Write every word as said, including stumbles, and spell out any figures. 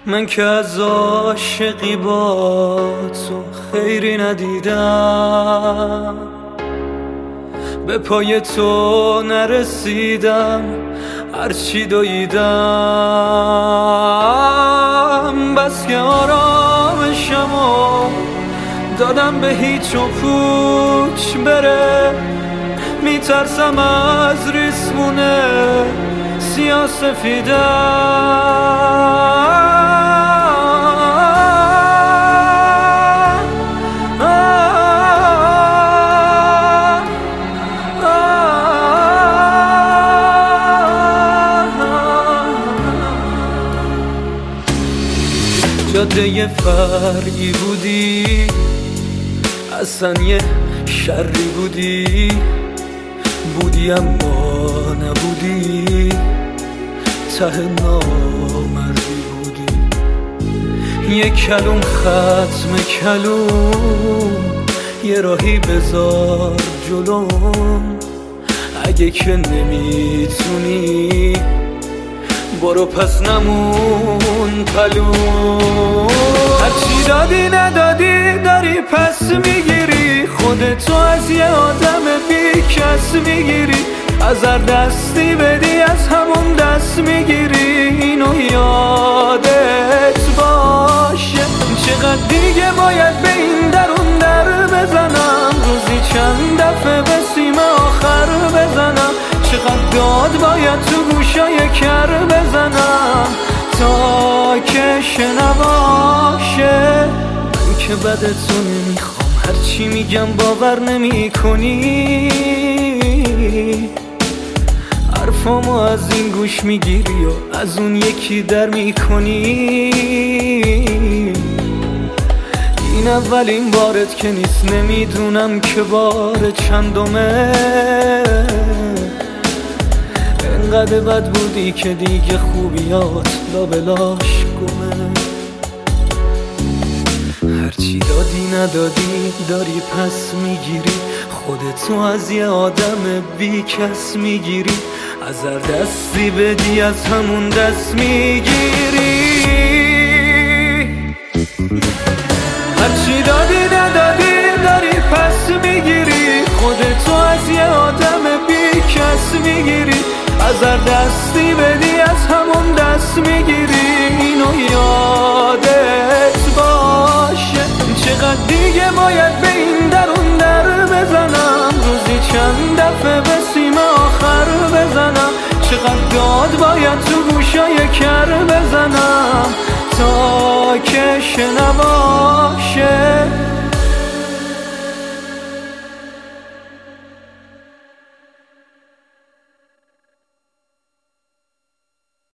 من که از عاشقی با تو خیری ندیدم، به پای تو نرسیدم هرچی دویدم. بس که آرامشمو دادم به هیچ و پوچ بره، میترسم از ریسمونه سیاه سفیدم. جاده یه فرعی بودی، اصلا یه شری بودی، بودی اما نبودی، ته نامردی بودی. یه کلوم ختم کلوم، یه راهی بذار جلوم، اگه که نمیتونی برو پس نمون پلوم. هرچی دادی ندادی داری پس میگیری، خودتو از یه آدم بی کس میگیری، از هر دستی بدی از همون دست میگیری. اینو یادت باشه چقدر دیگه باید به این درون در بزنم، روزی چند دفعه به سیم آخر بزنم، چقدر داد باید تو گوشای کر بزنم تا که شنواشه. من که بدتو نمیخوام، هرچی میگم باور نمی کنی، حرفامو از این گوش میگیری و از اون یکی در میکنی. این اولین بارت که نیست، نمیدونم که بار چندمه. انقدر بد بودی که دیگه خوبیات لابلاش گمه. هرچی دادی ندادی داری پس میگیری، خودتو از یه آدم بی کس میگیری، از هر دستی بدی از همون دست میگیری. هرچی دادی ندادی داری پس میگیری، خودتو از یه آدم بی کس میگیری، از هر دستی بدی از همون دست میگیری. اینو یادت باشه چقدر دیگه باید به این درون در بزنم، روزی چند دفعه به سیم آخر بزنم، چقدر داد باید تو گوشای کر بزنم تا که شنوا